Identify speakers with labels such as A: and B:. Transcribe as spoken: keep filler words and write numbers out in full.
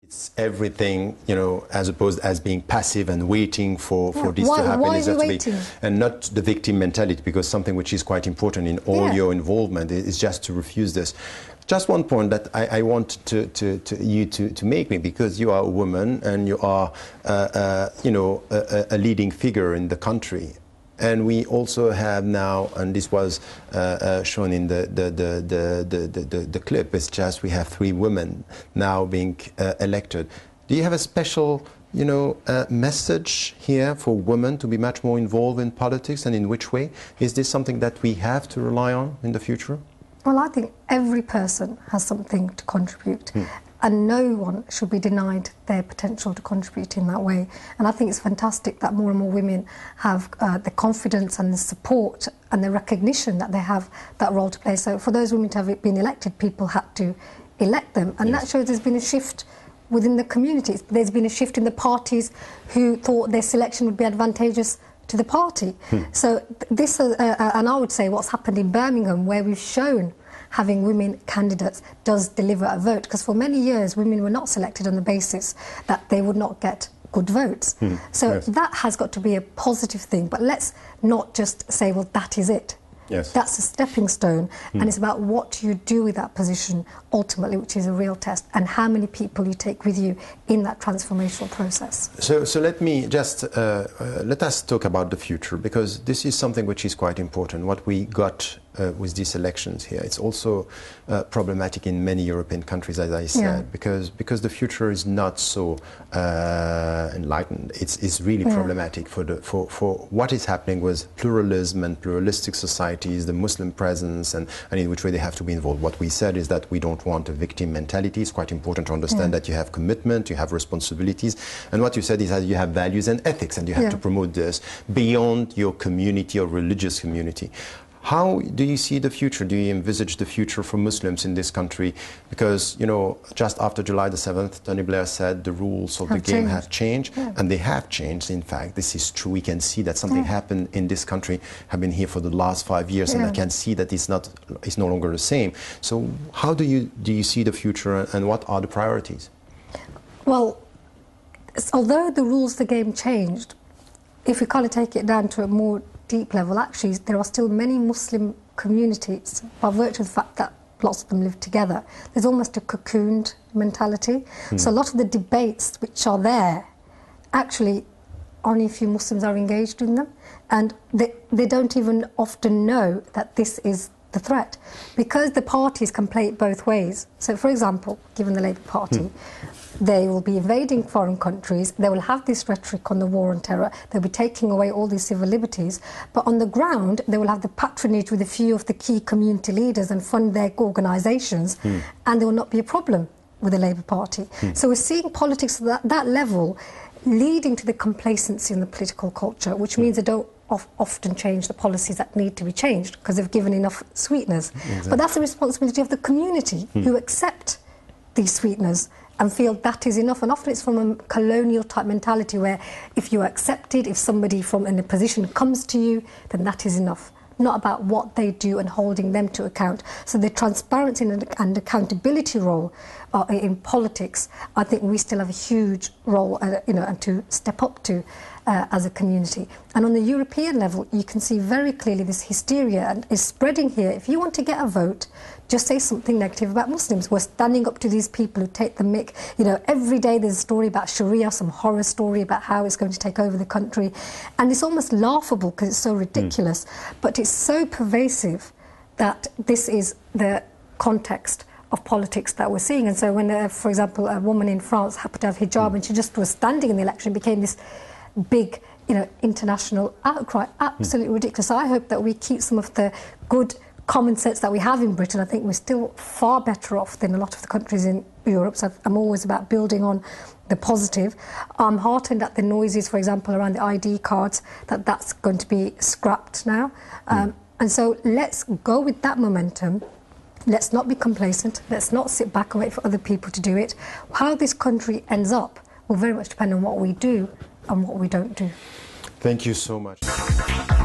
A: It's everything, you know, as opposed as being passive and waiting for, for
B: yeah.
A: this
B: why,
A: to happen.
B: Why
A: is
B: are you
A: to
B: waiting?
A: Be, and not the victim mentality, because something which is quite important in all
B: yeah.
A: your involvement is just to refuse this. Just one point that I, I want to, to, to you to, to make me, because you are a woman and you are, uh, uh, you know, a, a leading figure in the country. And we also have now, and this was uh, uh, shown in the, the, the, the, the, the, the clip, it's just we have three women now being uh, elected. Do you have a special, you know, uh, message here for women to be much more involved in politics, and in which way? Is this something that we have to rely on in the future?
B: Well, I think every person has something to contribute.
A: Hmm.
B: And no one should be denied their potential to contribute in that way. And I think it's fantastic that more and more women have uh, the confidence and the support and the recognition that they have that role to play. So for those women to have been elected, people had to elect them. And yes. that shows there's been a shift within the communities. There's been a shift in the parties who thought their selection would be advantageous to the party. Hmm. So this, uh, uh, and I would say what's happened in Birmingham, where we've shown having women candidates does deliver a vote, because for many years women were not selected on the basis that they would not get good votes. Mm, so yes. that has got to be a positive thing, but let's not just say, well, that is it.
A: Yes.
B: That's a stepping stone, mm. and it's about what you do with that position ultimately, which is a real test, and how many people you take with you in that transformational process.
A: So, so let me just, uh, uh, let us talk about the future, because this is something which is quite important. What we got uh, with these elections here, it's also uh, problematic in many European countries, as I said, yeah. because, because the future is not so uh, enlightened. It's, it's really yeah. problematic for, the, for, for what is happening with pluralism and pluralistic societies, the Muslim presence, and, and in which way they have to be involved. What we said is that we don't want a victim mentality. It's quite important to understand yeah. that you have commitment, you have responsibilities, and what you said is that you have values and ethics, and you have yeah. to promote this beyond your community or religious community. How do you see the future? Do you envisage the future for Muslims in this country? Because, you know, just after July the seventh, Tony Blair said the rules of
B: have
A: the game
B: changed.
A: have changed, yeah. and they have changed. In fact, this is true. We can see that something yeah. happened in this country, have been here for the last five years, yeah. and I can see that it's not, it's no longer the same. So how do you, do you see the future, and what are the priorities?
B: Well, although the rules of the game changed, if we kind of take it down to a more deep level, actually there are still many Muslim communities, by virtue of the fact that lots of them live together. There's almost a cocooned mentality. Mm. So a lot of the debates which are there, actually only a few Muslims are engaged in them, and they, they don't even often know that this is the threat, because the parties can play it both ways. So for example, given the Labour Party, mm. they will be invading foreign countries, they will have this rhetoric on the war on terror, they'll be taking away all these civil liberties, but on the ground they will have the patronage with a few of the key community leaders and fund their organisations, mm. and there will not be a problem with the Labour Party. Mm. So we're seeing politics at that, that level leading to the complacency in the political culture, which mm. means they don't of often change the policies that need to be changed because they've given enough sweeteners. Exactly. But that's the responsibility of the community mm. who accept these sweeteners and feel that is enough. And often it's from a colonial type mentality where if you accept it, if somebody from in a position comes to you, then that is enough. Not about what they do and holding them to account. So the transparency and, and accountability role uh, in politics, I think we still have a huge role, uh, you know, and to step up to uh, as a community. And on the European level, you can see very clearly this hysteria and is spreading here. If you want to get a vote, just say something negative about Muslims. We're standing up to these people who take the mick. You know, every day there's a story about Sharia, some horror story about how it's going to take over the country. And it's almost laughable because it's so ridiculous. Mm. But it's so pervasive that this is the context of politics that we're seeing. And so when, uh, for example, a woman in France happened to have hijab mm. and she just was standing in the election, it became this big, you know, international outcry. Absolutely mm. ridiculous. So I hope that we keep some of the good common sense that we have in Britain. I think we're still far better off than a lot of the countries in Europe. So I'm always about building on the positive. I'm heartened at the noises, for example, around the I D cards, that that's going to be scrapped now. Um, mm. And so let's go with that momentum. Let's not be complacent. Let's not sit back and wait for other people to do it. How this country ends up will very much depend on what we do and what we don't do.
A: Thank you so much.